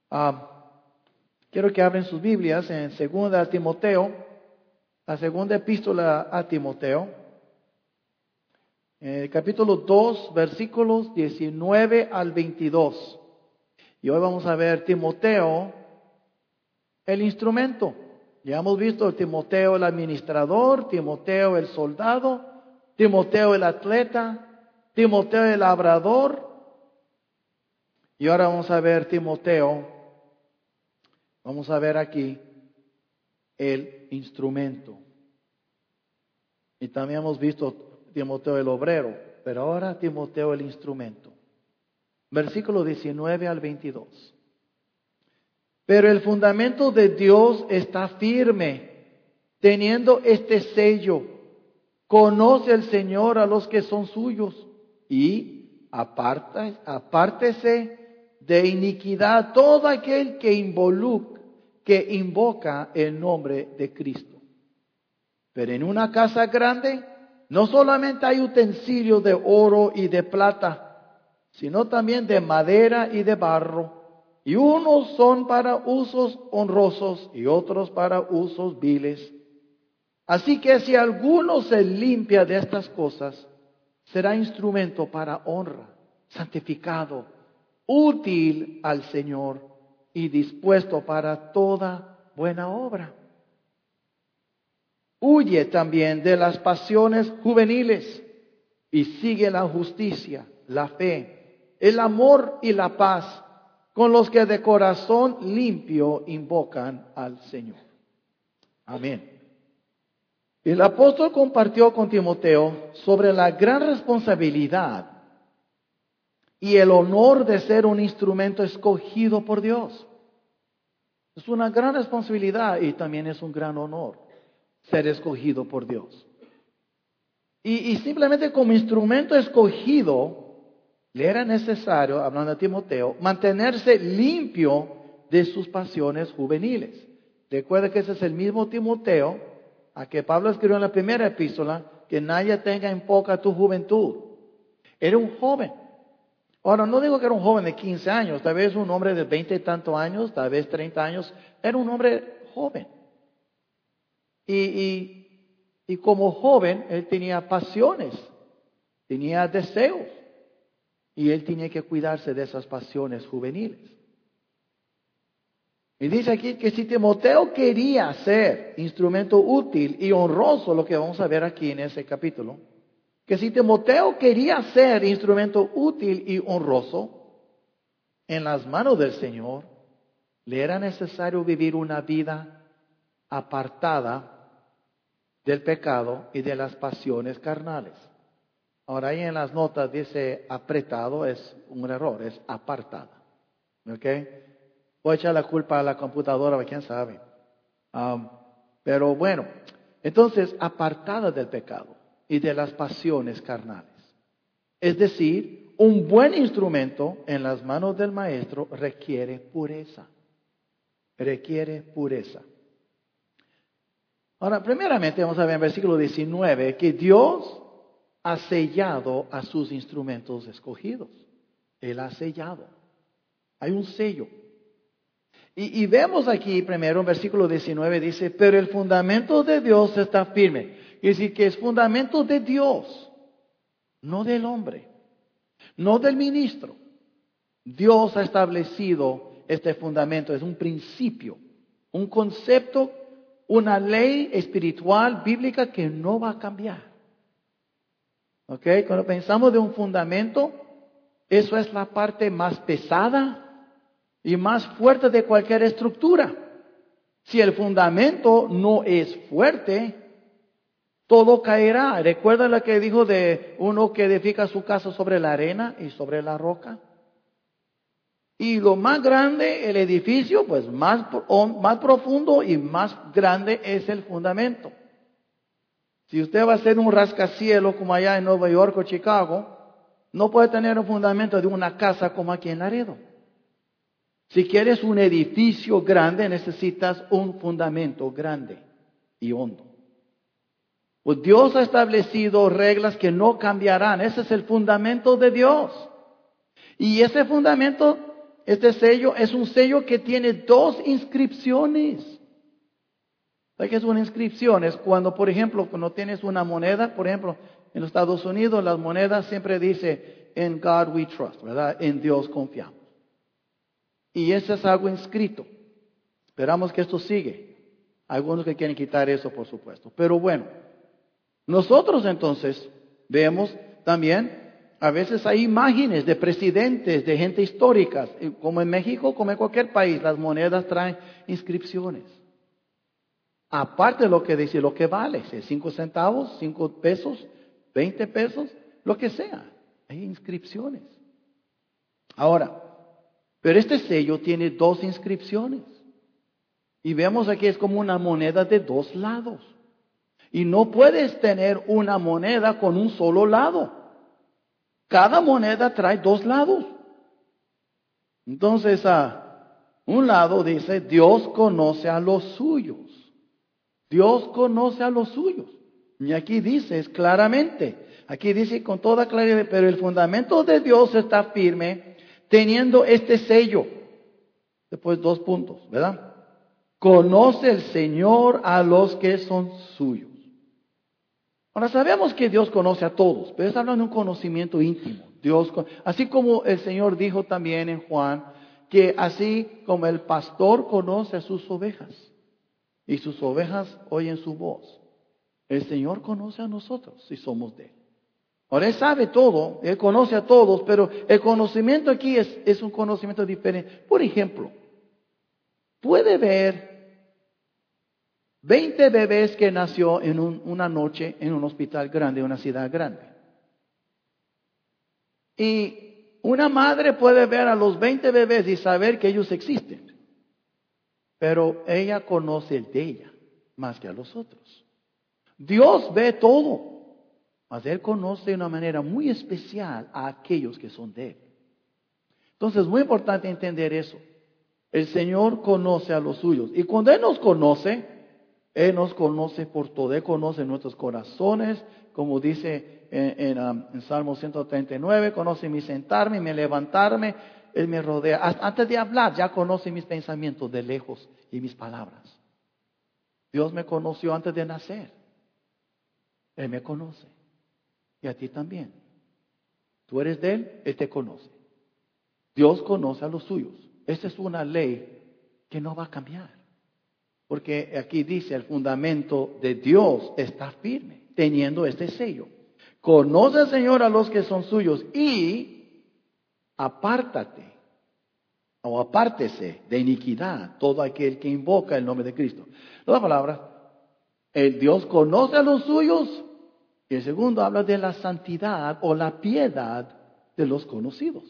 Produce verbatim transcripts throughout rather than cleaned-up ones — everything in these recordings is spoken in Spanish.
Ah, quiero que abren sus Biblias en Segunda a Timoteo, la segunda epístola a Timoteo, eh, capítulo dos, versículos diecinueve al veintidós. Y hoy vamos a ver Timoteo, el instrumento. Ya hemos visto Timoteo el administrador, Timoteo el soldado, Timoteo el atleta, Timoteo el labrador. Y ahora vamos a ver Timoteo, vamos a ver aquí el instrumento. Y también hemos visto Timoteo el obrero, pero ahora Timoteo el instrumento. Versículo diecinueve al veintidós. Pero el fundamento de Dios está firme, teniendo este sello: conoce el Señor a los que son suyos, y aparta, apártese de iniquidad todo aquel que involucra, que invoca el nombre de Cristo. Pero en una casa grande no solamente hay utensilios de oro y de plata, sino también de madera y de barro. Y unos son para usos honrosos y otros para usos viles. Así que si alguno se limpia de estas cosas, será instrumento para honra, santificado, útil al Señor y dispuesto para toda buena obra. Huye también de las pasiones juveniles y sigue la justicia, la fe, el amor y la paz, con los que de corazón limpio invocan al Señor. Amén. El apóstol compartió con Timoteo sobre la gran responsabilidad y el honor de ser un instrumento escogido por Dios. Es una gran responsabilidad y también es un gran honor ser escogido por Dios. Y, y simplemente como instrumento escogido, le era necesario, hablando de Timoteo, mantenerse limpio de sus pasiones juveniles. Recuerda que ese es el mismo Timoteo a que Pablo escribió en la primera epístola, que nadie tenga en poca tu juventud. Era un joven. Ahora, no digo que era un joven de quince años, tal vez un hombre de veinte y tantos años, tal vez treinta años. Era un hombre joven. Y, y, y como joven, él tenía pasiones, tenía deseos. Y él tenía que cuidarse de esas pasiones juveniles. Y dice aquí que si Timoteo quería ser instrumento útil y honroso, lo que vamos a ver aquí en ese capítulo, que si Timoteo quería ser instrumento útil y honroso en las manos del Señor, le era necesario vivir una vida apartada del pecado y de las pasiones carnales. Ahora ahí en las notas dice apretado, es un error, es apartada. ¿Ok? Voy a echar la culpa a la computadora, quién sabe. Um, pero bueno, entonces apartada del pecado y de las pasiones carnales. Es decir, un buen instrumento en las manos del maestro requiere pureza. Requiere pureza. Ahora, primeramente vamos a ver en versículo diecinueve que Dios ha sellado a sus instrumentos escogidos. Él ha sellado. Hay un sello. Y, y vemos aquí primero en versículo diecinueve dice, pero el fundamento de Dios está firme. Es decir, que es fundamento de Dios, no del hombre, no del ministro. Dios ha establecido este fundamento, es un principio, un concepto, una ley espiritual, bíblica que no va a cambiar. ¿Ok? Cuando pensamos de un fundamento, eso es la parte más pesada y más fuerte de cualquier estructura. Si el fundamento no es fuerte, todo caerá. ¿Recuerda lo que dijo de uno que edifica su casa sobre la arena y sobre la roca? Y lo más grande, el edificio, pues más, más profundo y más grande es el fundamento. Si usted va a hacer un rascacielos como allá en Nueva York o Chicago, no puede tener un fundamento de una casa como aquí en Laredo. Si quieres un edificio grande, necesitas un fundamento grande y hondo. Pues Dios ha establecido reglas que no cambiarán. Ese es el fundamento de Dios. Y ese fundamento Este sello es un sello que tiene dos inscripciones. ¿Sabes qué es una inscripción? Es cuando, por ejemplo, cuando tienes una moneda, por ejemplo, en los Estados Unidos, las monedas siempre dice, "In God we trust", ¿verdad? En Dios confiamos. Y eso es algo inscrito. Esperamos que esto sigue. Algunos que quieren quitar eso, por supuesto. Pero bueno, nosotros entonces vemos también, a veces hay imágenes de presidentes, de gente histórica, como en México, como en cualquier país, las monedas traen inscripciones. Aparte de lo que dice, lo que vale, si es cinco centavos, cinco pesos, veinte pesos, lo que sea, hay inscripciones. Ahora, pero este sello tiene dos inscripciones. Y vemos aquí es como una moneda de dos lados. Y no puedes tener una moneda con un solo lado. Cada moneda trae dos lados. Entonces, a un lado dice, Dios conoce a los suyos. Dios conoce a los suyos. Y aquí dice claramente, aquí dice con toda claridad, pero el fundamento de Dios está firme teniendo este sello. Después dos puntos, ¿verdad? Conoce el Señor a los que son suyos. Ahora sabemos que Dios conoce a todos, pero está hablando de un conocimiento íntimo. Dios, así como el Señor dijo también en Juan, que así como el pastor conoce a sus ovejas, y sus ovejas oyen su voz, el Señor conoce a nosotros si somos de Él. Ahora Él sabe todo, Él conoce a todos, pero el conocimiento aquí es, es un conocimiento diferente. Por ejemplo, puede ver veinte bebés que nació en un, una noche en un hospital grande, una ciudad grande. Y una madre puede ver a los veinte bebés y saber que ellos existen. Pero ella conoce el de ella más que a los otros. Dios ve todo, mas Él conoce de una manera muy especial a aquellos que son de Él. Entonces es muy importante entender eso. El Señor conoce a los suyos. Y cuando Él nos conoce, Él nos conoce por todo. Él conoce nuestros corazones, como dice en, en, um, en Salmo ciento treinta y nueve, conoce mi sentarme, mi levantarme, Él me rodea. Hasta antes de hablar, ya conoce mis pensamientos de lejos y mis palabras. Dios me conoció antes de nacer. Él me conoce. Y a ti también. Tú eres de Él, Él te conoce. Dios conoce a los suyos. Esta es una ley que no va a cambiar. Porque aquí dice, el fundamento de Dios está firme, teniendo este sello. Conoce al Señor a los que son suyos y apártate o apártese de iniquidad todo aquel que invoca el nombre de Cristo. Otra palabra, el Dios conoce a los suyos y el segundo habla de la santidad o la piedad de los conocidos.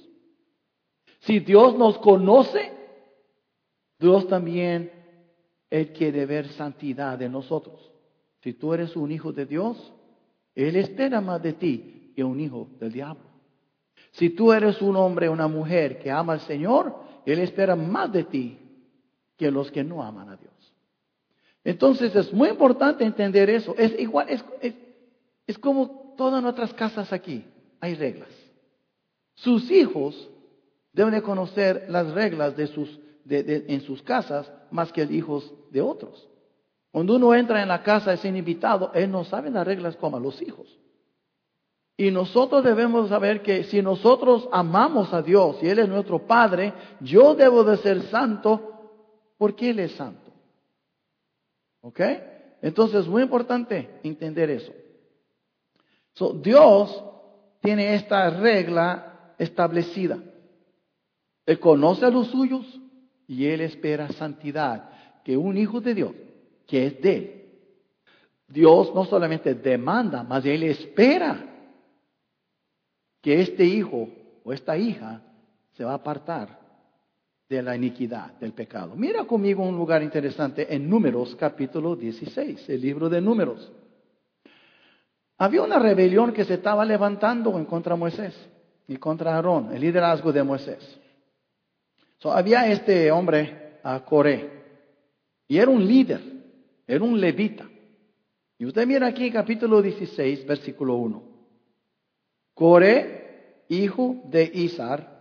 Si Dios nos conoce, Dios también Él quiere ver santidad en nosotros. Si tú eres un hijo de Dios, Él espera más de ti que un hijo del diablo. Si tú eres un hombre o una mujer que ama al Señor, Él espera más de ti que los que no aman a Dios. Entonces es muy importante entender eso. Es igual, es, es, es como todas nuestras casas aquí. Hay reglas. Sus hijos deben de conocer las reglas de sus, de, de, en sus casas más que los hijos de otros. Cuando uno entra en la casa es invitado, él no sabe las reglas como los hijos. Y nosotros debemos saber que si nosotros amamos a Dios y Él es nuestro Padre, yo debo de ser santo porque Él es santo. ¿Ok? Entonces es muy importante entender eso. So, Dios tiene esta regla establecida. Él conoce a los suyos y Él espera santidad. Que un hijo de Dios, que es de Él, Dios no solamente demanda, mas Él espera que este hijo o esta hija se va a apartar de la iniquidad, del pecado. Mira conmigo un lugar interesante en Números capítulo dieciséis, el libro de Números. Había una rebelión que se estaba levantando en contra de Moisés y contra Aarón, el liderazgo de Moisés. So, había este hombre, uh, Coré, y era un líder, era un levita. Y usted mira aquí capítulo dieciséis, versículo uno. Coré, hijo de Izar,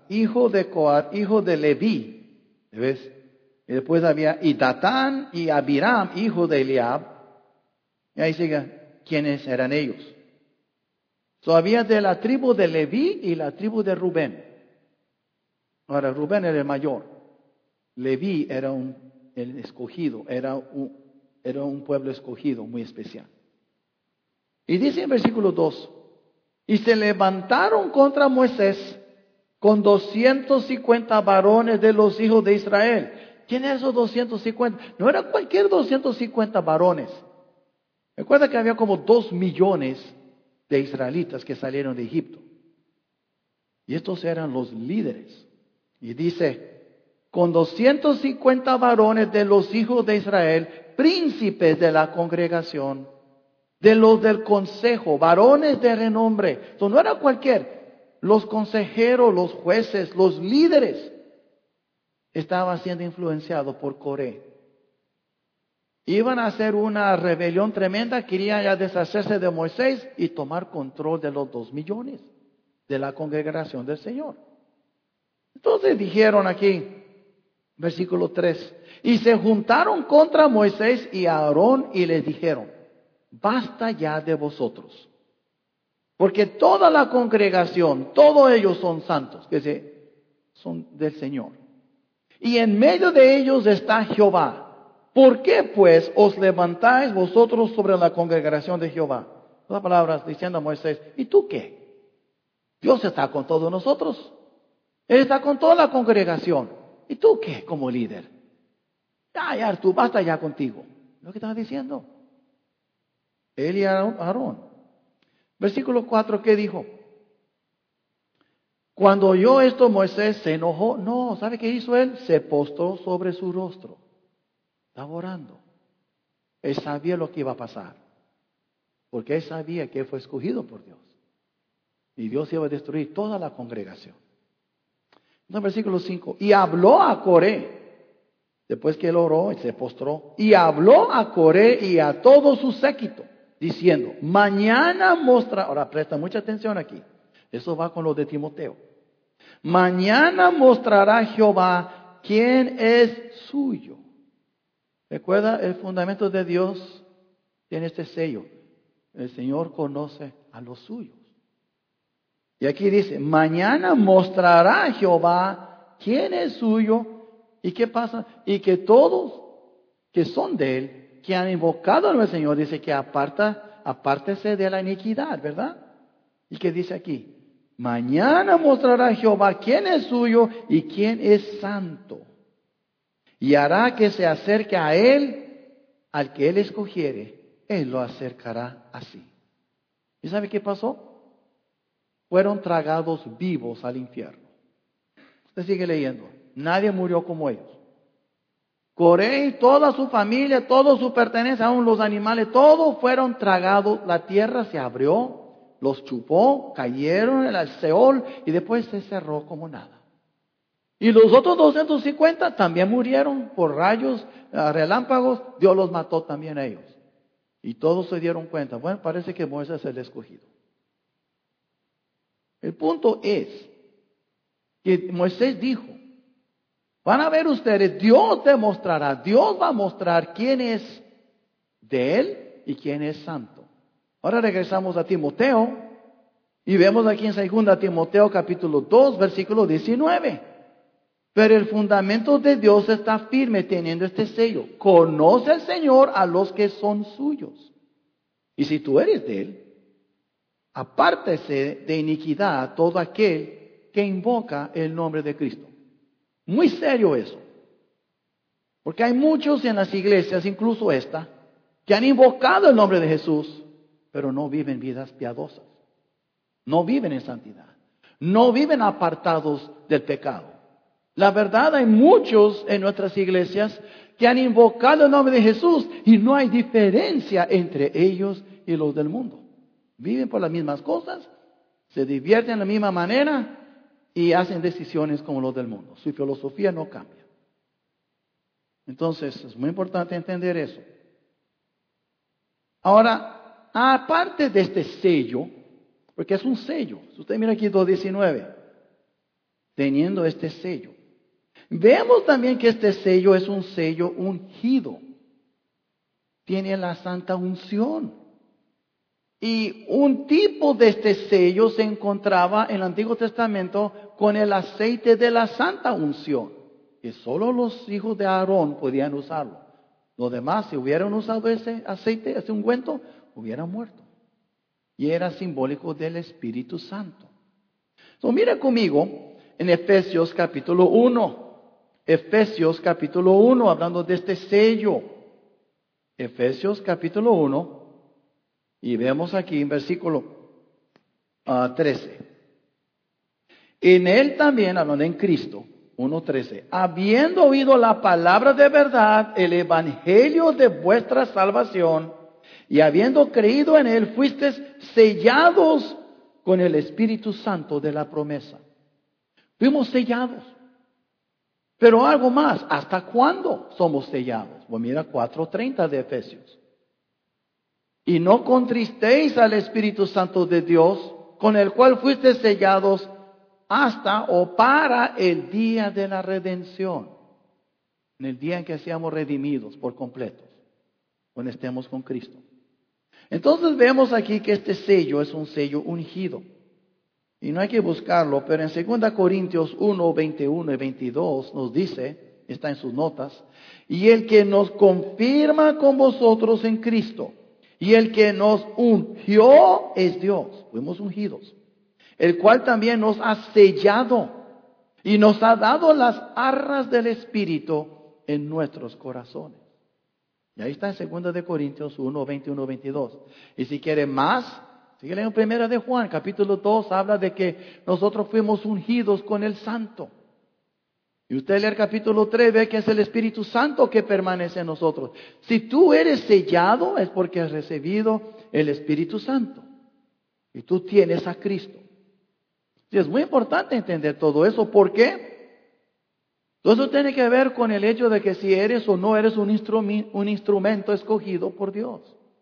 hijo de Coat, hijo de Leví. ¿Ves? Y después había y Datán y Abiram, hijo de Eliab. Y ahí sigue, ¿quiénes eran ellos? So, había de la tribu de Leví y la tribu de Rubén. Ahora, Rubén era el mayor. Leví era un, el escogido, era un, era un pueblo escogido muy especial. Y dice en versículo dos, y se levantaron contra Moisés con doscientos cincuenta varones de los hijos de Israel. ¿Quién eran esos doscientos cincuenta? No eran cualquier doscientos cincuenta varones. Recuerda que había como dos millones de israelitas que salieron de Egipto. Y estos eran los líderes. Y dice, con doscientos cincuenta varones de los hijos de Israel, príncipes de la congregación, de los del consejo, varones de renombre. Entonces no era cualquier, los consejeros, los jueces, los líderes estaban siendo influenciados por Coré. Iban a hacer una rebelión tremenda, querían ya deshacerse de Moisés y tomar control de los dos millones de la congregación del Señor. Entonces dijeron aquí, versículo tres, y se juntaron contra Moisés y Aarón y les dijeron, basta ya de vosotros, porque toda la congregación, todos ellos son santos, que se, son del Señor. Y en medio de ellos está Jehová. ¿Por qué pues os levantáis vosotros sobre la congregación de Jehová? Las palabras diciendo a Moisés, ¿y tú qué? Dios está con todos nosotros. Él está con toda la congregación. ¿Y tú qué como líder? Ya, ya, tú basta ya contigo. Lo que estaba diciendo. Él y Aarón. Versículo cuatro, ¿qué dijo? Cuando oyó esto Moisés se enojó. No, ¿sabe qué hizo él? Se postró sobre su rostro. Estaba orando. Él sabía lo que iba a pasar. Porque él sabía que él fue escogido por Dios. Y Dios iba a destruir toda la congregación. Entonces, versículo cinco. Y habló a Coré. Después que él oró y se postró. Y habló a Coré y a todo su séquito. Diciendo, mañana mostrará. Ahora presta mucha atención aquí. Eso va con lo de Timoteo. Mañana mostrará Jehová quién es suyo. Recuerda, el fundamento de Dios tiene este sello. El Señor conoce a los suyos. Y aquí dice, mañana mostrará Jehová quién es suyo. ¿Y qué pasa? Y que todos que son de él, que han invocado al Señor, dice que aparta, apártese de la iniquidad, ¿verdad? ¿Y qué dice aquí? Mañana mostrará Jehová quién es suyo y quién es santo. Y hará que se acerque a él, al que él escogiere, él lo acercará así. ¿Y sabe qué pasó? Fueron tragados vivos al infierno. Usted sigue leyendo. Nadie murió como ellos. Coré y toda su familia, todo su pertenencia, aún los animales, todos fueron tragados. La tierra se abrió, los chupó, cayeron en el Seol y después se cerró como nada. Y los otros doscientos cincuenta también murieron por rayos, relámpagos. Dios los mató también a ellos. Y todos se dieron cuenta. Bueno, parece que Moisés es el escogido. El punto es que Moisés dijo, van a ver ustedes, Dios demostrará, Dios va a mostrar quién es de él y quién es santo. Ahora regresamos a Timoteo y vemos aquí en segunda Timoteo capítulo dos, versículo diecinueve. Pero el fundamento de Dios está firme teniendo este sello. Conoce el Señor a los que son suyos. Y si tú eres de él, apártese de iniquidad todo aquel que invoca el nombre de Cristo. Muy serio eso. Porque hay muchos en las iglesias, incluso esta, que han invocado el nombre de Jesús, pero no viven vidas piadosas. No viven en santidad. No viven apartados del pecado. La verdad, hay muchos en nuestras iglesias que han invocado el nombre de Jesús y no hay diferencia entre ellos y los del mundo. Viven por las mismas cosas, se divierten de la misma manera y hacen decisiones como los del mundo. Su filosofía no cambia. Entonces, es muy importante entender eso. Ahora, aparte de este sello, porque es un sello, si usted mira aquí dos diecinueve, teniendo este sello. Vemos también que este sello es un sello ungido. Tiene la santa unción. Y un tipo de este sello se encontraba en el Antiguo Testamento con el aceite de la santa unción, que solo los hijos de Aarón podían usarlo. Los demás, si hubieran usado ese aceite, ese ungüento, hubieran muerto. Y era simbólico del Espíritu Santo. So, mira conmigo en Efesios capítulo uno. Efesios capítulo uno, hablando de este sello. Efesios capítulo uno. Y vemos aquí en versículo uh, trece. En él también, hablando en Cristo, uno trece. Habiendo oído la palabra de verdad, el evangelio de vuestra salvación, y habiendo creído en él, fuisteis sellados con el Espíritu Santo de la promesa. Fuimos sellados. Pero algo más, ¿hasta cuándo somos sellados? Pues mira cuatro treinta de Efesios. Y no contristéis al Espíritu Santo de Dios, con el cual fuisteis sellados hasta o para el día de la redención. En el día en que seamos redimidos por completo, cuando estemos con Cristo. Entonces vemos aquí que este sello es un sello ungido. Y no hay que buscarlo, pero en segunda Corintios uno, veintiuno y veintidós nos dice, está en sus notas, y el que nos confirma con vosotros en Cristo, y el que nos ungió es Dios, fuimos ungidos, el cual también nos ha sellado y nos ha dado las arras del Espíritu en nuestros corazones. Y ahí está en segunda de Corintios uno, veintiuno, veintidós. Y si quiere más, sigue leyendo primera de Juan, capítulo dos, habla de que nosotros fuimos ungidos con el Santo. Y usted lee el capítulo tres, ve que es el Espíritu Santo que permanece en nosotros. Si tú eres sellado, es porque has recibido el Espíritu Santo. Y tú tienes a Cristo. Y es muy importante entender todo eso. ¿Por qué? Todo eso tiene que ver con el hecho de que si eres o no eres un, instrumento, un instrumento escogido por Dios.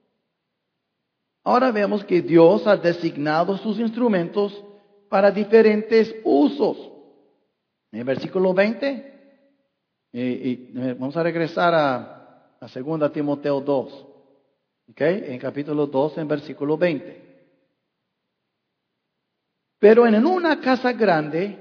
Ahora vemos que Dios ha designado sus instrumentos para diferentes usos. En el versículo veinte, y, y vamos a regresar a, a segunda Timoteo dos, ¿okay? En capítulo dos, en versículo veinte. Pero en una casa grande,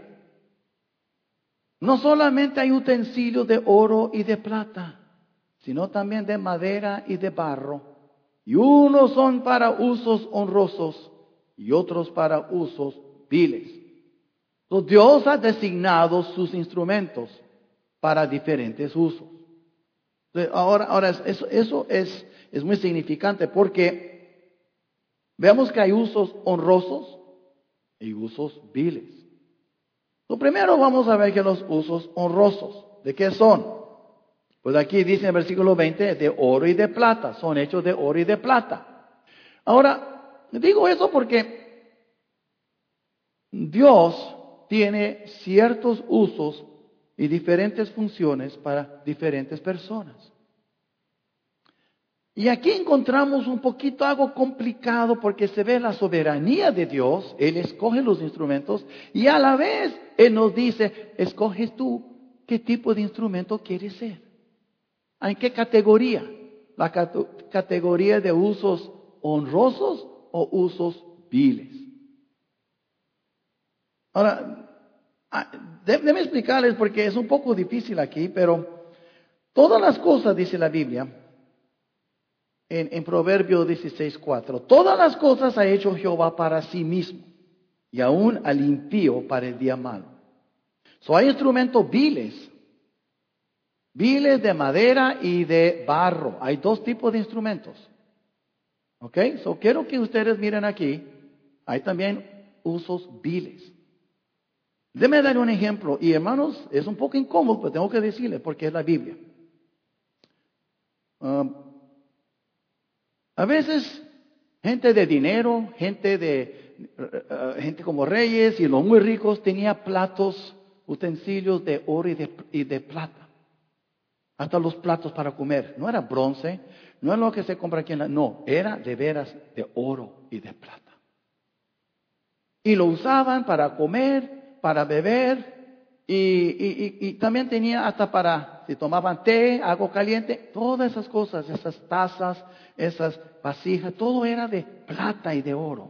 no solamente hay utensilios de oro y de plata, sino también de madera y de barro, y unos son para usos honrosos y otros para usos viles. Entonces, Dios ha designado sus instrumentos para diferentes usos. Entonces, ahora, ahora eso, eso es, es muy significante porque vemos que hay usos honrosos y usos viles. Lo primero vamos a ver que los usos honrosos, ¿de qué son? Pues aquí dice en el versículo veinte, de oro y de plata, son hechos de oro y de plata. Ahora, digo eso porque Dios tiene ciertos usos y diferentes funciones para diferentes personas. Y aquí encontramos un poquito algo complicado porque se ve la soberanía de Dios. Él escoge los instrumentos y a la vez Él nos dice, escoges tú qué tipo de instrumento quieres ser. ¿En qué categoría? La cat- categoría de usos honrosos o usos viles. Ahora, déjenme explicarles porque es un poco difícil aquí, pero todas las cosas, dice la Biblia, en, en Proverbios dieciséis, cuatro, todas las cosas ha hecho Jehová para sí mismo, y aún al impío para el día malo. So, hay instrumentos viles, viles de madera y de barro. Hay dos tipos de instrumentos. ¿Ok? So, quiero que ustedes miren aquí, hay también usos viles. Déjenme dar un ejemplo. Y hermanos, es un poco incómodo, pero tengo que decirles porque es la Biblia. Um, a veces, gente de dinero, gente de uh, gente como reyes y los muy ricos tenía platos, utensilios de oro y de, y de plata. Hasta los platos para comer. No era bronce, no es lo que se compra aquí en la... No, era de veras de oro y de plata. Y lo usaban para comer, para beber. y, y, y, y también tenía hasta para, si tomaban té, agua caliente, todas esas cosas, esas tazas, esas vasijas, todo era de plata y de oro.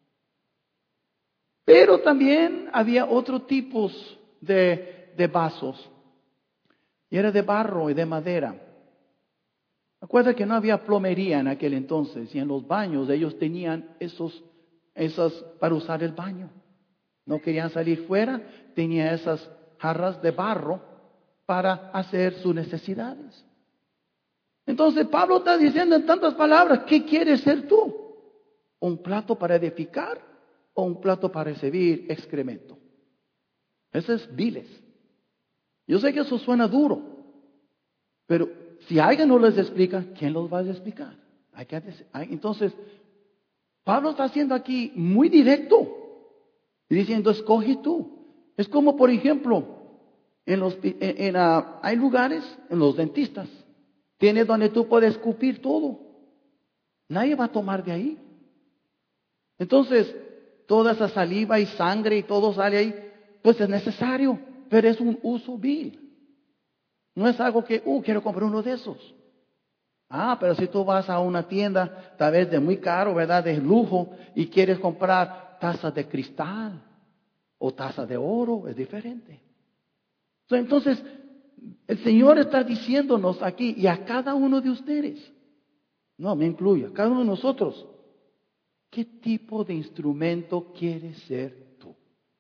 Pero también había otros tipos de, de vasos. Y era de barro y de madera. Recuerda que no había plomería en aquel entonces. Y en los baños ellos tenían esos, esas para usar el baño. No querían salir fuera. Tenían esas jarras de barro para hacer sus necesidades. Entonces Pablo está diciendo en tantas palabras, ¿qué quieres ser tú? ¿Un plato para edificar o un plato para recibir excremento? Eso es viles. Yo sé que eso suena duro, pero si alguien no les explica, ¿quién los va a explicar? Hay que, entonces, Pablo está haciendo aquí muy directo y diciendo, escoge tú. Es como, por ejemplo, en los, en, en, uh, hay lugares, en los dentistas, tienes donde tú puedes escupir todo. Nadie va a tomar de ahí. Entonces, toda esa saliva y sangre y todo sale ahí, pues es necesario, pero es un uso vil. No es algo que, uh, quiero comprar uno de esos. Ah, pero si tú vas a una tienda, tal vez de muy caro, ¿verdad? De lujo, y quieres comprar tazas de cristal o tazas de oro, es diferente. Entonces, el Señor está diciéndonos aquí, y a cada uno de ustedes, no me incluye, a cada uno de nosotros, ¿qué tipo de instrumento quieres ser tú?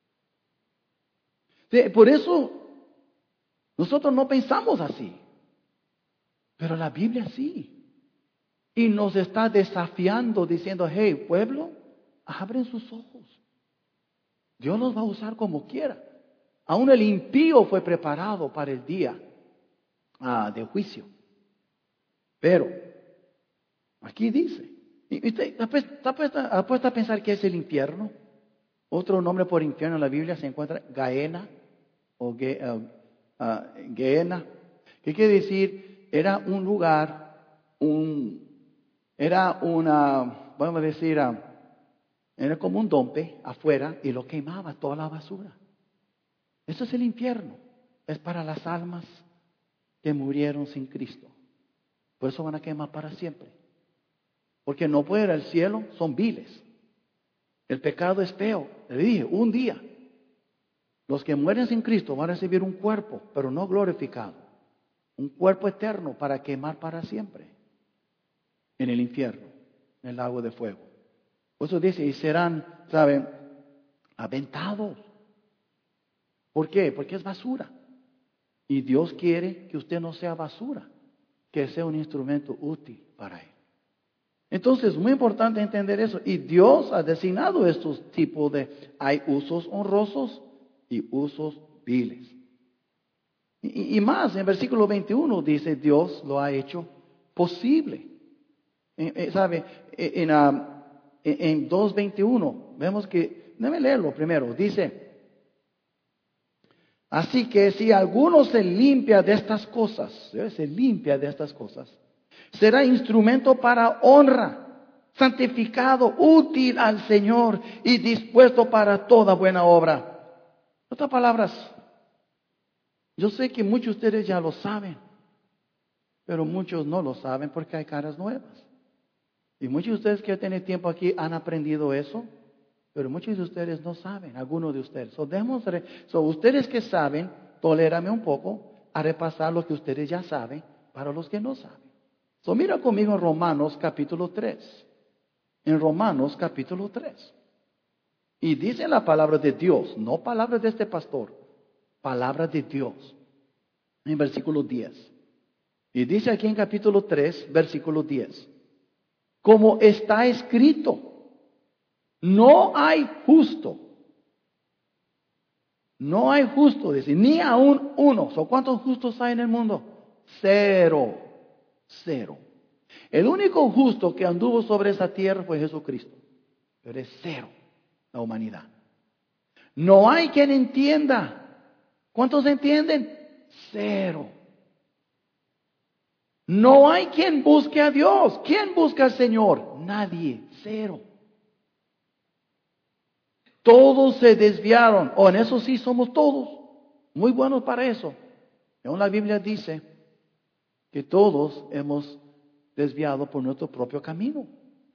Por eso, nosotros no pensamos así, pero la Biblia sí. Y nos está desafiando diciendo, hey, pueblo, abren sus ojos. Dios los va a usar como quiera. Aún el impío fue preparado para el día ah, de juicio. Pero, aquí dice, y usted está puesta, ha puesto a pensar qué es el infierno. Otro nombre por infierno en la Biblia se encuentra Gaena o Ge, uh, uh, Geena. ¿Qué quiere decir? Era un lugar, un, era una, vamos a decir, uh, era como un dompe afuera y lo quemaba toda la basura. Eso es el infierno. Es para las almas que murieron sin Cristo. Por eso van a quemar para siempre. Porque no pueden ir al cielo, son viles. El pecado es feo. Le dije, un día, los que mueren sin Cristo van a recibir un cuerpo, pero no glorificado. Un cuerpo eterno para quemar para siempre. En el infierno, en el lago de fuego. Por eso dice, y serán, ¿saben? Aventados. ¿Por qué? Porque es basura. Y Dios quiere que usted no sea basura, que sea un instrumento útil para Él. Entonces, es muy importante entender eso. Y Dios ha designado estos tipos de, hay usos honrosos y usos viles. Y, y más, en versículo veintiuno dice, Dios lo ha hecho posible. Eh, eh, ¿Sabe? En, uh, en dos veintiuno, vemos que, déjame leerlo primero, dice, así que si alguno se limpia de estas cosas, se limpia de estas cosas, será instrumento para honra, santificado, útil al Señor y dispuesto para toda buena obra. En otras palabras, yo sé que muchos de ustedes ya lo saben, pero muchos no lo saben porque hay caras nuevas. Y muchos de ustedes que tienen tiempo aquí han aprendido eso, pero muchos de ustedes no saben, algunos de ustedes. So, dejemos, so, ustedes que saben, tolérame un poco a repasar lo que ustedes ya saben para los que no saben. So, mira conmigo en Romanos capítulo tres. En Romanos capítulo tres. Y dice la palabra de Dios, no palabra de este pastor, palabra de Dios. En versículo diez. Y dice aquí en capítulo tres, versículo diez. Como está escrito, no hay justo. No hay justo, dice, ni aún uno. ¿So cuántos justos hay en el mundo? Cero. Cero. El único justo que anduvo sobre esa tierra fue Jesucristo. Pero es cero la humanidad. No hay quien entienda. ¿Cuántos entienden? Cero. No hay quien busque a Dios. ¿Quién busca al Señor? Nadie. Cero. Todos se desviaron. O en eso sí somos todos. muy buenos para eso. Aún la Biblia dice que todos hemos desviado por nuestro propio camino.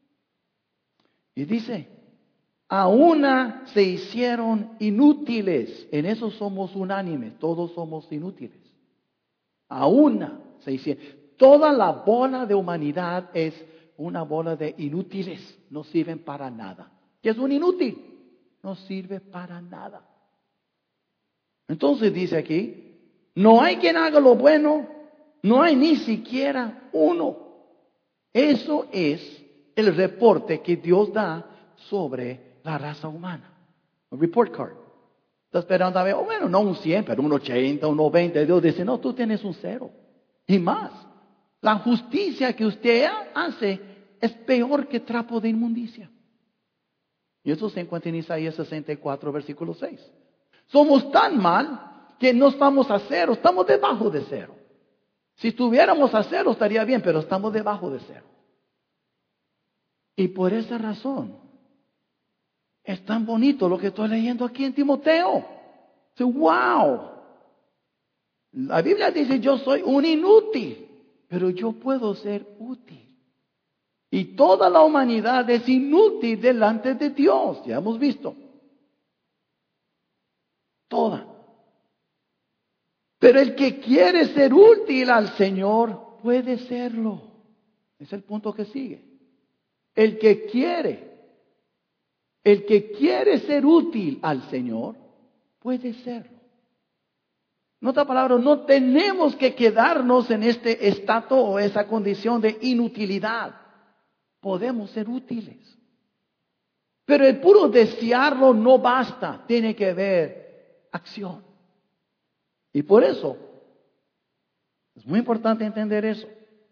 Y dice, a una se hicieron inútiles. En eso somos unánimes, todos somos inútiles. A una se hicieron. Toda la bola de humanidad es una bola de inútiles, no sirven para nada. ¿Qué es un inútil? No sirve para nada. Entonces dice aquí, no hay quien haga lo bueno, no hay ni siquiera uno. Eso es el reporte que Dios da sobre la raza humana. Un report card. Está esperando a ver, oh, bueno, no un cien, pero un ochenta, un noventa. Dios dice, no, tú tienes un cero. Y más, la justicia que usted hace es peor que trapo de inmundicia. Y eso se encuentra en Isaías sesenta y cuatro, versículo seis. Somos tan mal que no estamos a cero, estamos debajo de cero. Si estuviéramos a cero estaría bien, pero estamos debajo de cero. Y por esa razón es tan bonito lo que estoy leyendo aquí en Timoteo. ¡Wow! La Biblia dice, yo soy un inútil, pero yo puedo ser útil. Y toda la humanidad es inútil delante de Dios. Ya hemos visto. Toda. Pero el que quiere ser útil al Señor puede serlo. Es el punto que sigue. El que quiere, el que quiere ser útil al Señor puede serlo. En otras palabras, no tenemos que quedarnos en este estado o esa condición de inutilidad. Podemos ser útiles. Pero el puro desearlo no basta. Tiene que haber acción. Y por eso, es muy importante entender eso.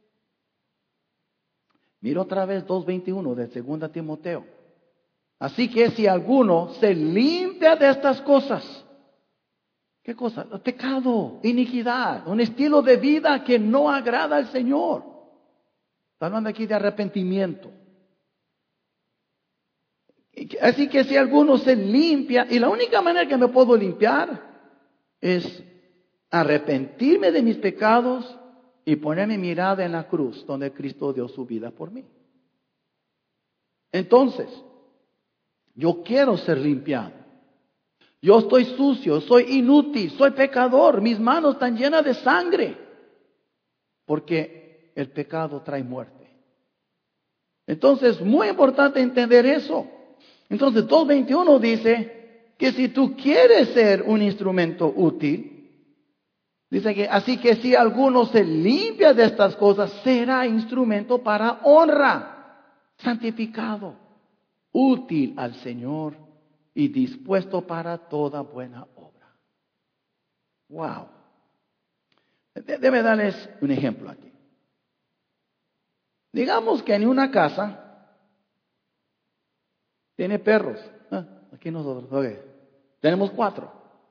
Mira otra vez dos veintiuno de segunda Timoteo. Así que si alguno se limpia de estas cosas. ¿Qué cosa? Pecado, iniquidad, un estilo de vida que no agrada al Señor. Está hablando aquí de arrepentimiento. Así que si alguno se limpia, y la única manera que me puedo limpiar es arrepentirme de mis pecados y poner mi mirada en la cruz, donde Cristo dio su vida por mí. Entonces, yo quiero ser limpiado. Yo estoy sucio, soy inútil, soy pecador, mis manos están llenas de sangre, porque el pecado trae muerte. Entonces, muy importante entender eso. Entonces, dos veintiuno dice que si tú quieres ser un instrumento útil, dice que así que si alguno se limpia de estas cosas, será instrumento para honra, santificado, útil al Señor y dispuesto para toda buena obra. Wow. Déjame darles un ejemplo aquí. Digamos que en una casa tiene perros. Ah, aquí nosotros, okay. Tenemos cuatro.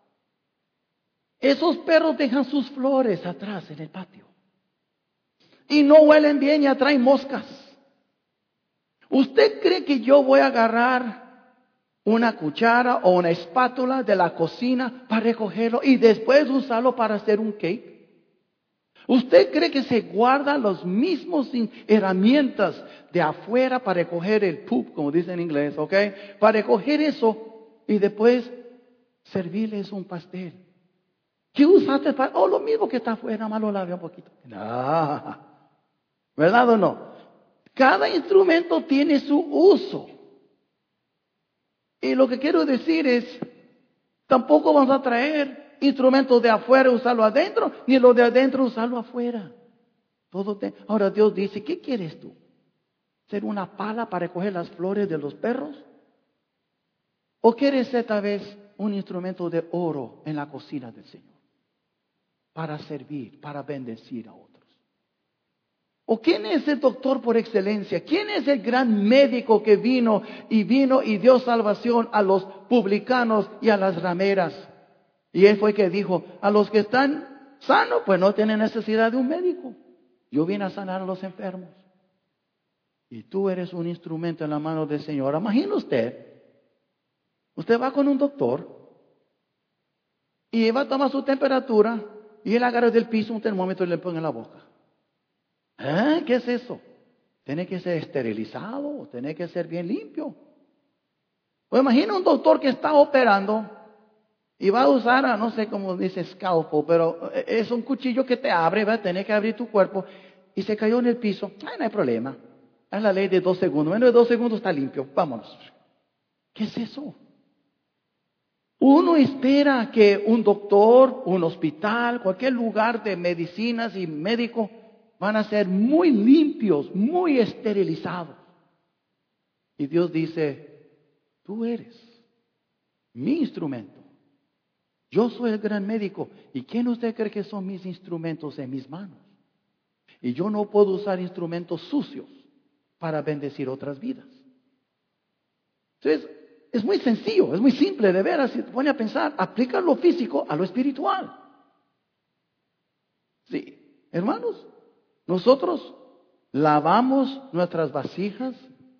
Esos perros dejan sus flores atrás en el patio. Y no huelen bien y atraen moscas. ¿Usted cree que yo voy a agarrar una cuchara o una espátula de la cocina para recogerlo y después usarlo para hacer un cake? ¿Usted cree que se guarda los mismos herramientas de afuera para recoger el poop, como dicen en inglés, ¿ok? Para recoger eso y después servirles un pastel. ¿Qué usaste para? Oh, lo mismo que está afuera, más lo lavé un poquito. No. ¿Verdad o no? Cada instrumento tiene su uso. Y lo que quiero decir es, tampoco vamos a traer instrumentos de afuera y usarlo adentro, ni lo de adentro usarlo afuera. Todo te... Ahora Dios dice, ¿qué quieres tú? ¿Ser una pala para recoger las flores de los perros? ¿O quieres ser tal vez un instrumento de oro en la cocina del Señor? Para servir, para bendecir a otros. ¿O quién es el doctor por excelencia? ¿Quién es el gran médico que vino y vino y dio salvación a los publicanos y a las rameras? Y él fue que dijo, a los que están sanos, pues no tienen necesidad de un médico. Yo vine a sanar a los enfermos. Y tú eres un instrumento en la mano del Señor. Imagine usted, usted va con un doctor y va a tomar su temperatura y él agarra del piso un termómetro y le pone en la boca. ¿Eh? ¿Qué es eso? Tiene que ser esterilizado, tiene que ser bien limpio. O imagina un doctor que está operando y va a usar, a, no sé cómo dice scalpel, pero es un cuchillo que te abre, va a tener que abrir tu cuerpo y se cayó en el piso. Ay, no hay problema. Es la ley de dos segundos. Menos de dos segundos está limpio. Vámonos. ¿Qué es eso? Uno espera que un doctor, un hospital, cualquier lugar de medicinas y médicos van a ser muy limpios, muy esterilizados. Y Dios dice, tú eres mi instrumento. Yo soy el gran médico. ¿Y quién usted cree que son mis instrumentos en mis manos? Y yo no puedo usar instrumentos sucios para bendecir otras vidas. Entonces, es muy sencillo, es muy simple de veras. Si te pone a pensar, aplica lo físico a lo espiritual. Sí, hermanos, nosotros lavamos nuestras vasijas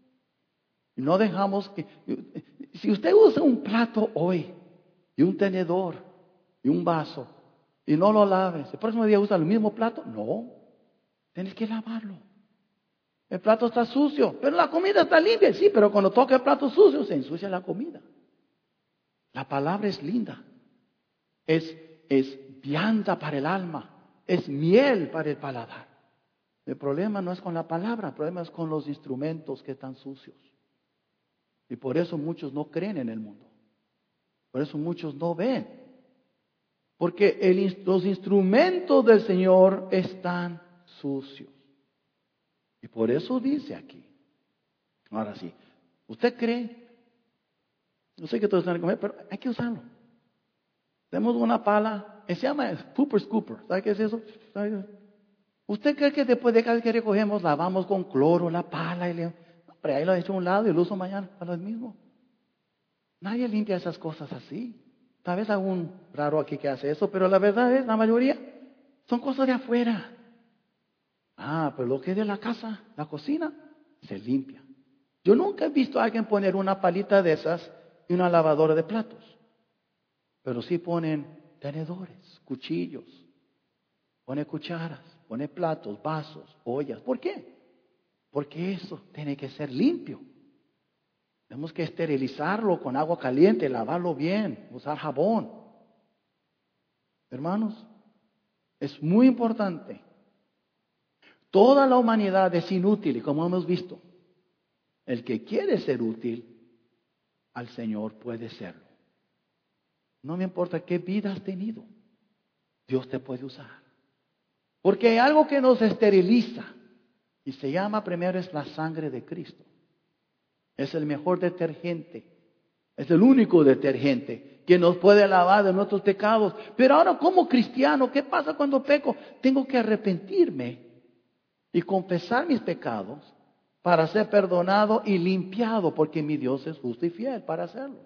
y no dejamos que... Si usted usa un plato hoy y un tenedor y un vaso y no lo laves, ¿el próximo día usa el mismo plato? No, tienes que lavarlo. El plato está sucio, pero la comida está limpia. Sí, pero cuando toca el plato sucio se ensucia la comida. La palabra es linda. Es, es vianda para el alma. Es miel para el paladar. El problema no es con la palabra, el problema es con los instrumentos que están sucios. Y por eso muchos no creen en el mundo. Por eso muchos no ven. Porque el, los instrumentos del Señor están sucios. Y por eso dice aquí. Ahora sí, ¿usted cree? No sé qué todos están a comer, pero hay que usarlo. Tenemos una pala, se llama pooper scooper. ¿Sabe qué es eso? ¿Sabe? ¿Usted cree que después de cada vez que recogemos lavamos con cloro la pala? Y le... Hombre, ahí lo he hecho a un lado y lo uso mañana para lo mismo. Nadie limpia esas cosas así. Tal vez algún raro aquí que hace eso, pero la verdad es, la mayoría son cosas de afuera. Ah, pero lo que es de la casa, la cocina, se limpia. Yo nunca he visto a alguien poner una palita de esas y una lavadora de platos. Pero sí ponen tenedores, cuchillos, pone cucharas, pone platos, vasos, ollas. ¿Por qué? Porque eso tiene que ser limpio. Tenemos que esterilizarlo con agua caliente, lavarlo bien, usar jabón. Hermanos, es muy importante. Toda la humanidad es inútil, y como hemos visto, el que quiere ser útil al Señor puede serlo. No me importa qué vida has tenido, Dios te puede usar. Porque hay algo que nos esteriliza, y se llama primero es la sangre de Cristo. Es el mejor detergente, es el único detergente que nos puede lavar de nuestros pecados. Pero ahora como cristiano, ¿qué pasa cuando peco? Tengo que arrepentirme y confesar mis pecados para ser perdonado y limpiado, porque mi Dios es justo y fiel para hacerlo.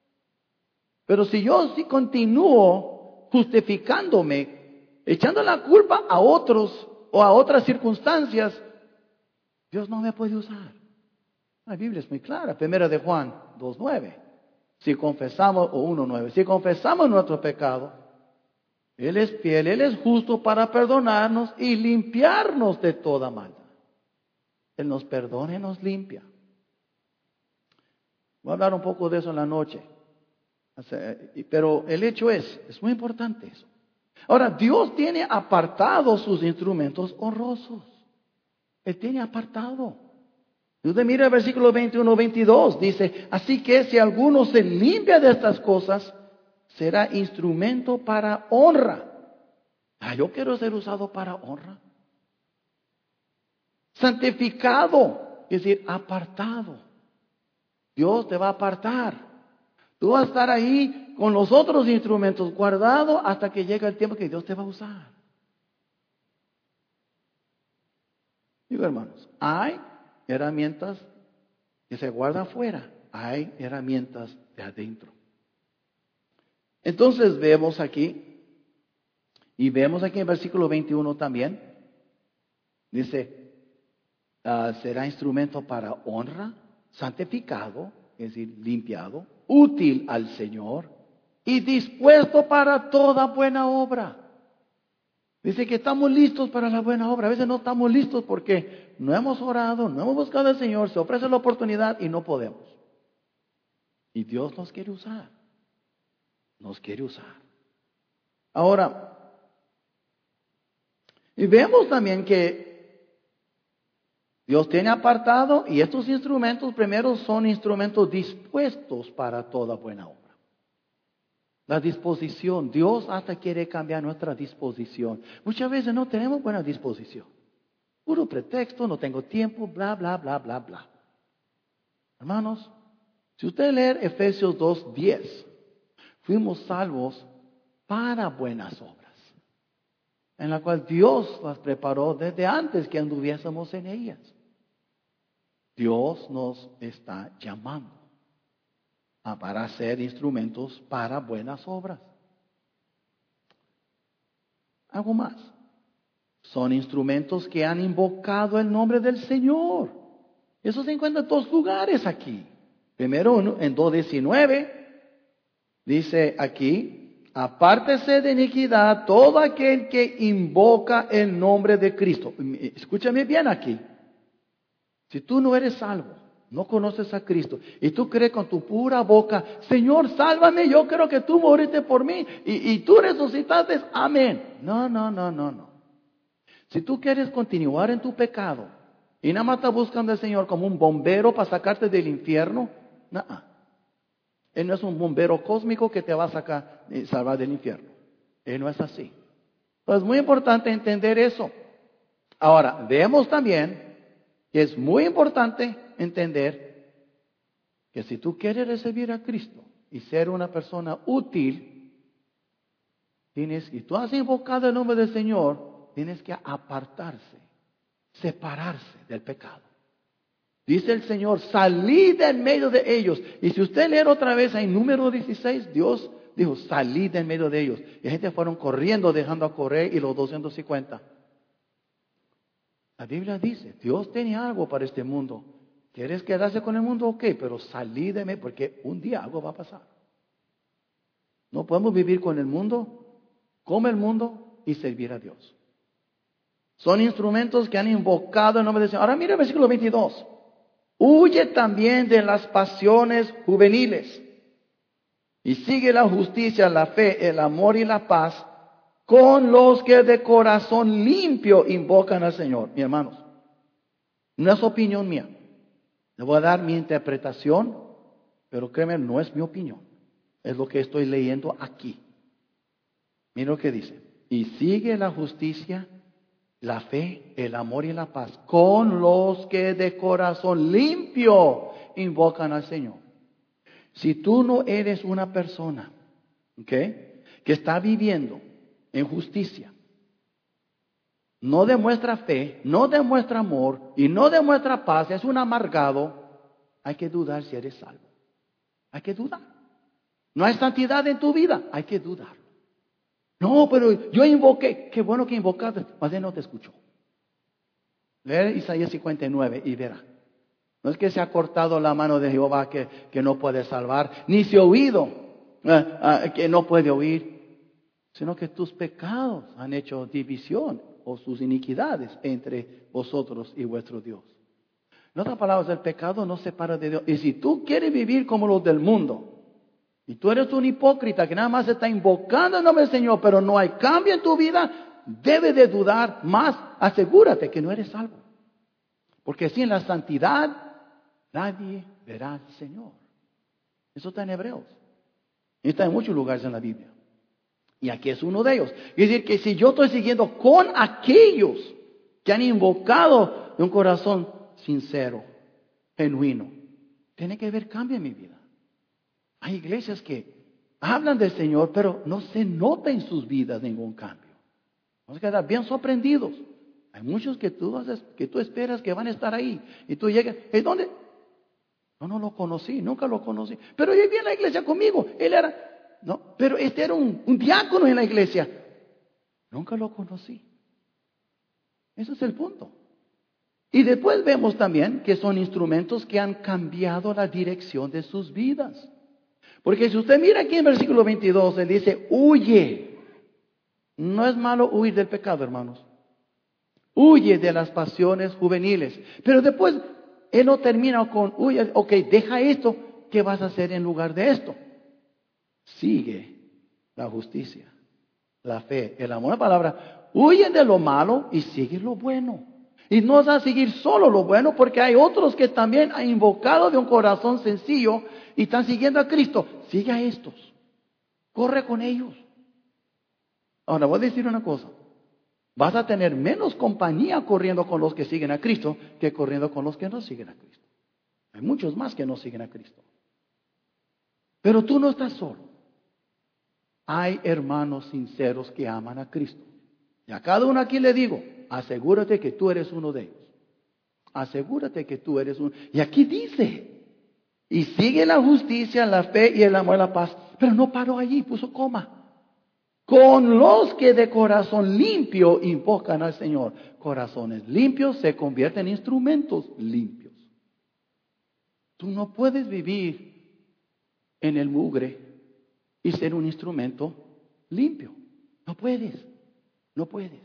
Pero si yo sí continúo justificándome, echando la culpa a otros o a otras circunstancias, Dios no me puede usar. La Biblia es muy clara, primera de Juan dos nueve. Si confesamos, o uno nueve, si confesamos nuestro pecado, Él es fiel, Él es justo para perdonarnos y limpiarnos de toda maldad. Él nos perdona y nos limpia. Voy a hablar un poco de eso en la noche. Pero el hecho es, es muy importante eso. Ahora, Dios tiene apartados sus instrumentos honrosos. Él tiene apartado. Usted mira el versículo veintiuno veintidós, dice, así que si alguno se limpia de estas cosas, será instrumento para honra. Ah, yo quiero ser usado para honra. Santificado, es decir, apartado. Dios te va a apartar. Tú vas a estar ahí con los otros instrumentos guardados hasta que llegue el tiempo que Dios te va a usar. Digo, hermanos, hay herramientas que se guardan afuera, hay herramientas de adentro. Entonces vemos aquí, y vemos aquí en el versículo veintiuno también, dice, uh, será instrumento para honra, santificado, es decir, limpiado, útil al Señor, y dispuesto para toda buena obra. Dice que estamos listos para la buena obra. A veces no estamos listos porque no hemos orado, no hemos buscado al Señor, se ofrece la oportunidad y no podemos. Y Dios nos quiere usar. Nos quiere usar. Ahora, y vemos también que Dios tiene apartado, y estos instrumentos primero son instrumentos dispuestos para toda buena obra. La disposición, Dios hasta quiere cambiar nuestra disposición. Muchas veces no tenemos buena disposición. Puro pretexto, no tengo tiempo, bla, bla, bla, bla, bla. Hermanos, si usted lee Efesios dos diez, fuimos salvos para buenas obras, en la cual Dios las preparó desde antes que anduviésemos en ellas. Dios nos está llamando a, para ser instrumentos para buenas obras. Algo más. Son instrumentos que han invocado el nombre del Señor. Eso se encuentra en dos lugares aquí. Primero, en dos diecinueve, dice aquí: apártese de iniquidad todo aquel que invoca el nombre de Cristo. Escúchame bien aquí. Si tú no eres salvo, no conoces a Cristo, y tú crees con tu pura boca: Señor, sálvame, yo creo que tú moriste por mí, y, y tú resucitaste, amén. No, no, no, no, no. Si tú quieres continuar en tu pecado, y nada más estás buscando al Señor como un bombero para sacarte del infierno, no. Él no es un bombero cósmico que te va a sacar y salvar del infierno. Él no es así. Entonces es muy importante entender eso. Ahora, vemos también que es muy importante entender que si tú quieres recibir a Cristo y ser una persona útil, tienes, y tú has invocado el nombre del Señor, tienes que apartarse, separarse del pecado. Dice el Señor: salid en medio de ellos. Y si usted lee otra vez en número dieciséis, Dios dijo: salid en medio de ellos. Y la gente fueron corriendo, dejando a correr, y los doscientos cincuenta. La Biblia dice: Dios tiene algo para este mundo. ¿Quieres quedarse con el mundo? Ok, pero salí de mí, porque un día algo va a pasar. No podemos vivir con el mundo, como el mundo, y servir a Dios. Son instrumentos que han invocado el nombre del Señor. Ahora mira el versículo veintidós. Huye también de las pasiones juveniles y sigue la justicia, la fe, el amor y la paz con los que de corazón limpio invocan al Señor. Mis hermanos, no es opinión mía. Le voy a dar mi interpretación, pero créeme, no es mi opinión. Es lo que estoy leyendo aquí. Mira lo que dice. Y sigue la justicia, la fe, el amor y la paz con los que de corazón limpio invocan al Señor. Si tú no eres una persona, ¿okay?, que está viviendo en justicia, no demuestra fe, no demuestra amor y no demuestra paz, es un amargado, hay que dudar si eres salvo. Hay que dudar. No hay santidad en tu vida, hay que dudar. No, pero yo invoqué. Qué bueno que invocaste, mas él no te escuchó. Lee Isaías cincuenta y nueve y verá. No es que se ha cortado la mano de Jehová que, que no puede salvar, ni se ha oído eh, eh, que no puede oír, sino que tus pecados han hecho división o sus iniquidades entre vosotros y vuestro Dios. En otras palabras, el pecado nos separa de Dios. Y si tú quieres vivir como los del mundo, y tú eres un hipócrita que nada más está invocando el nombre del Señor, pero no hay cambio en tu vida, debes de dudar más. Asegúrate que no eres salvo. Porque sin la santidad, nadie verá al Señor. Eso está en Hebreos. Y está en muchos lugares en la Biblia. Y aquí es uno de ellos. Es decir, que si yo estoy siguiendo con aquellos que han invocado de un corazón sincero, genuino, tiene que haber cambio en mi vida. Hay iglesias que hablan del Señor, pero no se nota en sus vidas ningún cambio. Vamos a quedar bien sorprendidos. Hay muchos que tú, haces, que tú esperas que van a estar ahí. Y tú llegas, ¿y dónde? Yo no lo conocí, nunca lo conocí. Pero él viene a la iglesia conmigo. Él era, no, pero este era un, un diácono en la iglesia. Nunca lo conocí. Ese es el punto. Y después vemos también que son instrumentos que han cambiado la dirección de sus vidas. Porque si usted mira aquí en versículo veintidós, él dice, huye. No es malo huir del pecado, hermanos. Huye de las pasiones juveniles. Pero después, él no termina con, huye, ok, deja esto. ¿Qué vas a hacer en lugar de esto? Sigue la justicia, la fe, el amor. La palabra, huye de lo malo y sigue lo bueno. Y no vas a seguir solo lo bueno, porque hay otros que también han invocado de un corazón sencillo y están siguiendo a Cristo. Sigue a estos. Corre con ellos. Ahora voy a decir una cosa. Vas a tener menos compañía corriendo con los que siguen a Cristo que corriendo con los que no siguen a Cristo. Hay muchos más que no siguen a Cristo. Pero tú no estás solo. Hay hermanos sinceros que aman a Cristo. Y a cada uno aquí le digo, asegúrate que tú eres uno de ellos. Asegúrate que tú eres uno. Y aquí dice, y sigue la justicia, la fe y el amor y la paz. Pero no paró allí, puso coma. Con los que de corazón limpio invocan al Señor. Corazones limpios se convierten en instrumentos limpios. Tú no puedes vivir en el mugre y ser un instrumento limpio. No puedes. No puedes.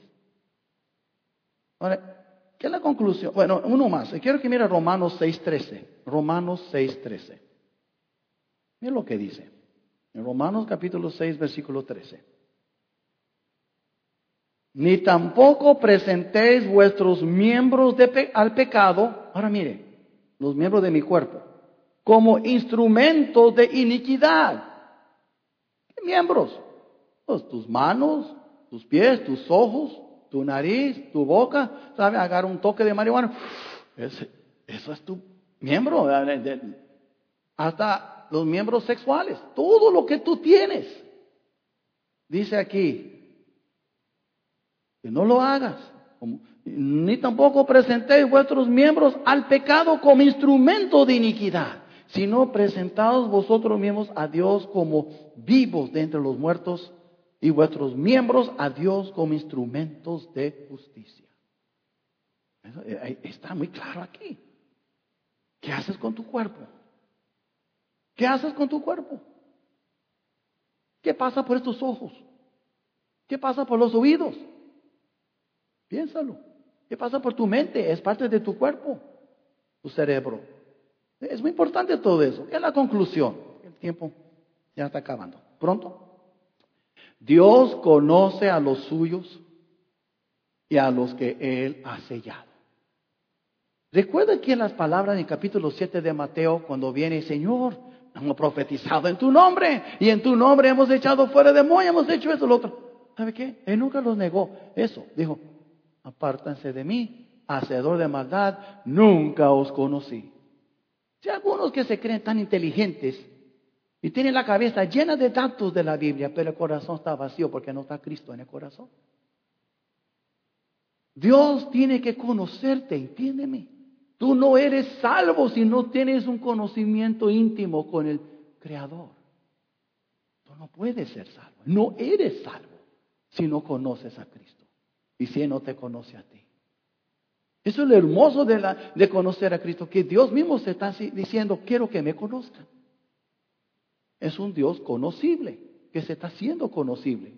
Ahora, ¿qué es la conclusión? Bueno, uno más. Quiero que mire Romanos seis trece. Romanos seis trece. Mira lo que dice. En Romanos capítulo seis, versículo trece. Ni tampoco presentéis vuestros miembros de pe- al pecado. Ahora mire, los miembros de mi cuerpo, como instrumentos de iniquidad. ¿Qué miembros? Pues tus manos, tus pies, tus ojos, tu nariz, tu boca. ¿Sabe? Agarra un toque de marihuana. Ese, eso es tu miembro. Hasta los miembros sexuales. Todo lo que tú tienes. Dice aquí, que no lo hagas, ni tampoco presentéis vuestros miembros al pecado como instrumento de iniquidad, sino presentaos vosotros mismos a Dios como vivos de entre los muertos y vuestros miembros a Dios como instrumentos de justicia. Eso, está muy claro aquí. ¿Qué haces con tu cuerpo? ¿Qué haces con tu cuerpo? ¿Qué pasa por estos ojos? ¿Qué pasa por los oídos? Piénsalo. ¿Qué pasa por tu mente? Es parte de tu cuerpo, tu cerebro. Es muy importante todo eso. ¿Qué es la conclusión? El tiempo ya está acabando. ¿Pronto? Dios conoce a los suyos y a los que Él ha sellado. Recuerda aquí en las palabras en el capítulo siete de Mateo, cuando viene, Señor, hemos profetizado en tu nombre y en tu nombre hemos echado fuera demonios, hemos hecho eso, lo otro. ¿Sabe qué? Él nunca los negó. Eso, dijo, apártanse de mí, hacedor de maldad, nunca os conocí. Si algunos que se creen tan inteligentes y tienen la cabeza llena de datos de la Biblia, pero el corazón está vacío porque no está Cristo en el corazón. Dios tiene que conocerte, entiéndeme. Tú no eres salvo si no tienes un conocimiento íntimo con el Creador. Tú no puedes ser salvo. No eres salvo si no conoces a Cristo. Y si Él no te conoce a ti. Eso es lo hermoso de, la, de conocer a Cristo. Que Dios mismo se está diciendo, quiero que me conozcan. Es un Dios conocible. Que se está haciendo conocible.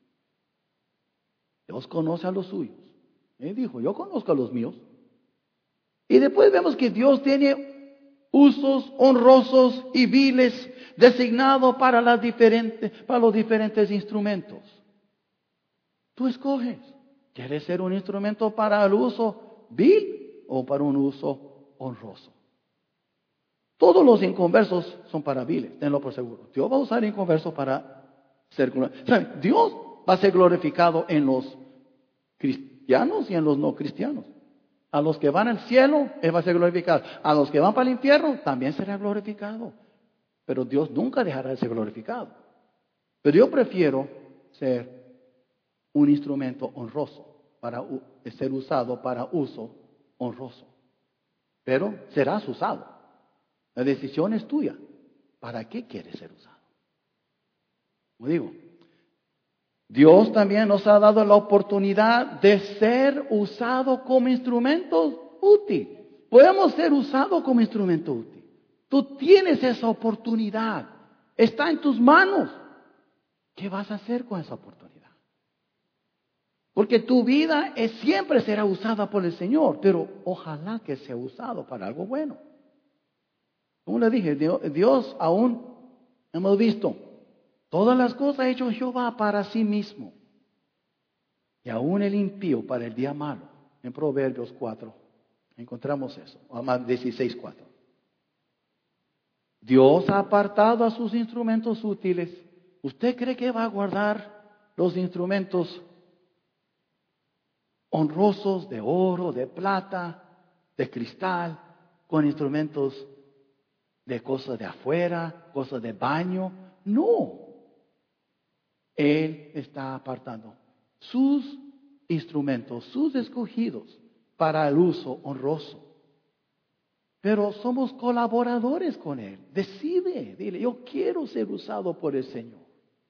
Dios conoce a los suyos. Él dijo, yo conozco a los míos. Y después vemos que Dios tiene usos honrosos y viles designados para, las diferentes, para los diferentes instrumentos. Tú escoges. ¿Quieres ser un instrumento para el uso vil o para un uso honroso? Todos los inconversos son para viles, tenlo por seguro. Dios va a usar inconversos para ser glorificado. Dios va a ser glorificado en los cristianos y en los no cristianos. A los que van al cielo, Él va a ser glorificado. A los que van para el infierno, también será glorificado. Pero Dios nunca dejará de ser glorificado. Pero yo prefiero ser un instrumento honroso para ser usado para uso honroso. Pero serás usado. La decisión es tuya. ¿Para qué quieres ser usado? Como digo, Dios también nos ha dado la oportunidad de ser usado como instrumento útil. Podemos ser usados como instrumento útil. Tú tienes esa oportunidad. Está en tus manos. ¿Qué vas a hacer con esa oportunidad? Porque tu vida es, siempre será usada por el Señor, pero ojalá que sea usado para algo bueno. Como le dije, Dios, Dios aún hemos visto todas las cosas ha hecho Jehová para sí mismo. Y aún el impío para el día malo. En Proverbios cuatro encontramos eso. O más dieciséis cuatro. Dios ha apartado a sus instrumentos útiles. ¿Usted cree que va a guardar los instrumentos honrosos de oro, de plata, de cristal, con instrumentos de cosas de afuera, cosas de baño? No. Él está apartando sus instrumentos, sus escogidos para el uso honroso. Pero somos colaboradores con Él. Decide, dile, yo quiero ser usado por el Señor.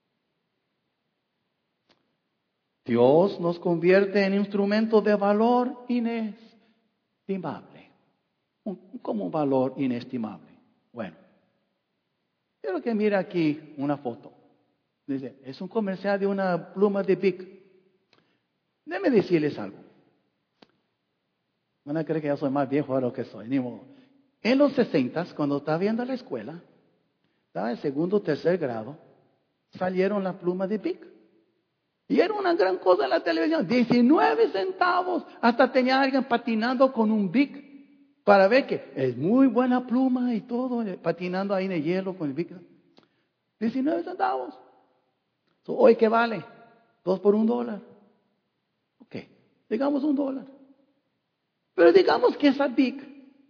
Dios nos convierte en instrumentos de valor inestimable. ¿Cómo un valor inestimable? Bueno, quiero que mire aquí una foto. Dice, es un comercial de una pluma de Bic. Déjenme decirles algo. Van a creer que yo soy más viejo de lo que soy, ni modo. En los sesentas, cuando estaba viendo la escuela, estaba en segundo o tercer grado, salieron las plumas de Bic. Y era una gran cosa en la televisión. diecinueve centavos. Hasta tenía alguien patinando con un Bic para ver que es muy buena pluma y todo, patinando ahí en el hielo con el Bic. diecinueve centavos. So, ¿hoy qué vale? Dos por un dólar. Ok, digamos un dólar. Pero digamos que esa Bic,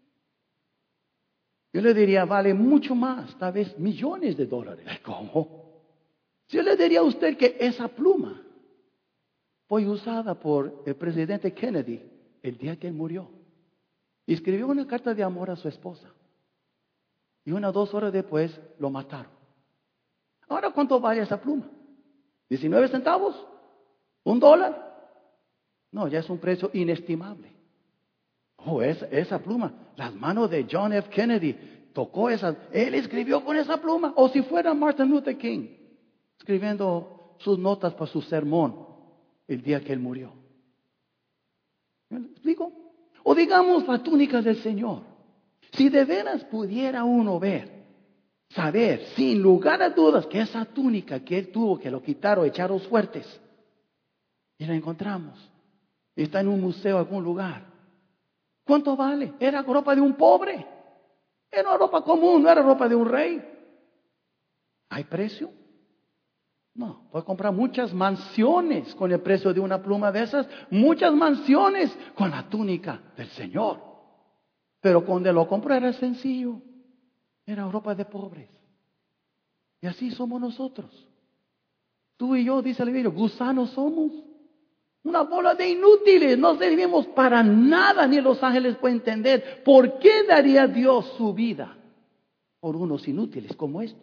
yo le diría, vale mucho más, tal vez millones de dólares. ¿Cómo? Yo le diría a usted que esa pluma fue usada por el presidente Kennedy el día que él murió. Y escribió una carta de amor a su esposa. Y unas dos horas después lo mataron. Ahora, ¿cuánto vale esa pluma? ¿diecinueve centavos? ¿Un dólar? No, ya es un precio inestimable. Oh, esa, esa pluma, las manos de John F. Kennedy tocó esa. Él escribió con esa pluma. O si fuera Martin Luther King, escribiendo sus notas para su sermón el día que él murió. ¿Me explico? O digamos la túnica del Señor. Si de veras pudiera uno ver, saber, sin lugar a dudas, que esa túnica que él tuvo, que lo quitaron, echaron suertes, y la encontramos, está en un museo, en algún lugar. ¿Cuánto vale? Era ropa de un pobre. Era ropa común, no era ropa de un rey. ¿Hay precio? No, puede comprar muchas mansiones con el precio de una pluma de esas, muchas mansiones con la túnica del Señor. Pero cuando lo compró era sencillo, era ropa de pobres. Y así somos nosotros. Tú y yo, dice el Biblia, gusanos somos. Una bola de inútiles, no servimos para nada, ni los ángeles pueden entender. ¿Por qué daría Dios su vida por unos inútiles como estos?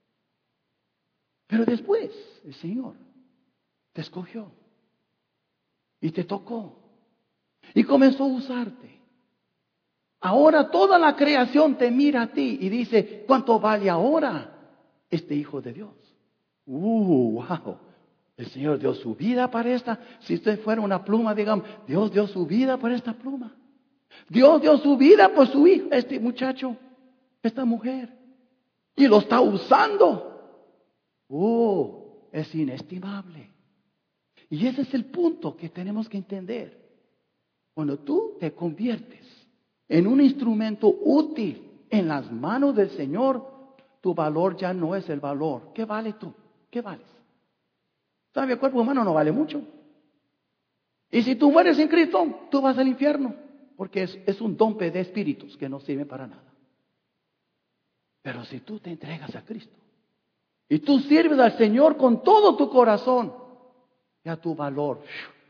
Pero después el Señor te escogió y te tocó y comenzó a usarte. Ahora toda la creación te mira a ti y dice, ¿cuánto vale ahora este Hijo de Dios? Uh, wow. El Señor dio su vida para esta. Si usted fuera una pluma, digamos, Dios dio su vida por esta pluma. Dios dio su vida por su hijo, este muchacho, esta mujer. Y lo está usando. Oh, es inestimable. Y ese es el punto que tenemos que entender. Cuando tú te conviertes en un instrumento útil en las manos del Señor, tu valor ya no es el valor. ¿Qué vale tú? ¿Qué vales? ¿Sabe? El cuerpo humano no vale mucho. Y si tú mueres en Cristo, tú vas al infierno. Porque es, es un dompe de espíritus que no sirve para nada. Pero si tú te entregas a Cristo y tú sirves al Señor con todo tu corazón, ya tu valor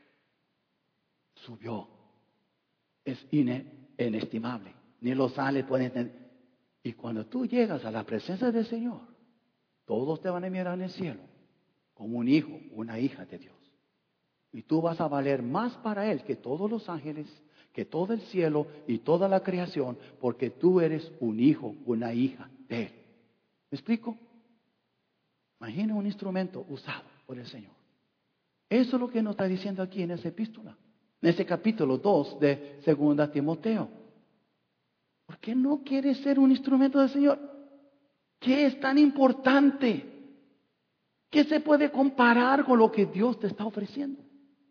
subió. Es inestimable. Ni los ángeles pueden entender. Y cuando tú llegas a la presencia del Señor, todos te van a mirar en el cielo como un hijo, una hija de Dios. Y tú vas a valer más para Él que todos los ángeles, que todo el cielo y toda la creación, porque tú eres un hijo, una hija de Él. ¿Me explico? Imagina un instrumento usado por el Señor. Eso es lo que nos está diciendo aquí en esa epístola, en ese capítulo dos de Segunda Timoteo. ¿Por qué no quieres ser un instrumento del Señor? ¿Qué es tan importante? ¿Qué se puede comparar con lo que Dios te está ofreciendo?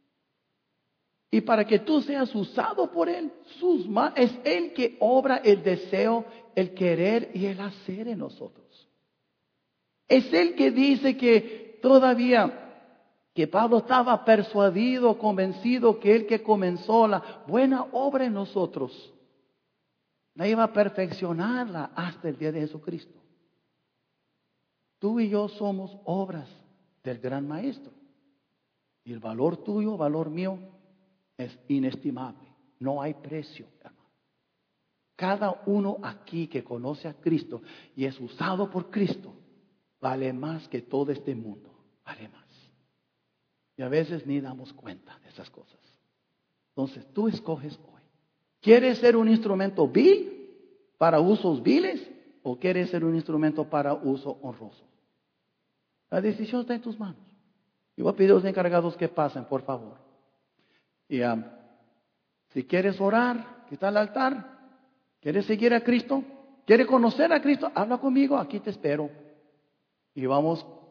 Y para que tú seas usado por Él, sus manos, es Él que obra el deseo, el querer y el hacer en nosotros. Es Él que dice que todavía, que Pablo estaba persuadido, convencido que Él que comenzó la buena obra en nosotros, la iba a perfeccionarla hasta el día de Jesucristo. Tú y yo somos obras del gran Maestro. Y el valor tuyo, valor mío, es inestimable. No hay precio, hermano. Cada uno aquí que conoce a Cristo y es usado por Cristo, vale más que todo este mundo. Vale más. Y a veces ni damos cuenta de esas cosas. Entonces tú escoges hoy. ¿Quieres ser un instrumento vil para usos viles o quieres ser un instrumento para uso honroso? La decisión está en tus manos. Y voy a pedir a los encargados que pasen, por favor. Y um, si quieres orar, que está el altar, quieres seguir a Cristo, quieres conocer a Cristo, habla conmigo, aquí te espero. Y vamos a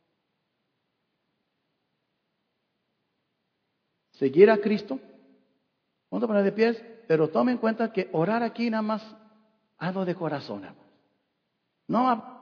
seguir a Cristo. Vamos a poner de pies, pero tome en cuenta que orar aquí nada más, hazlo de corazón, hermano. No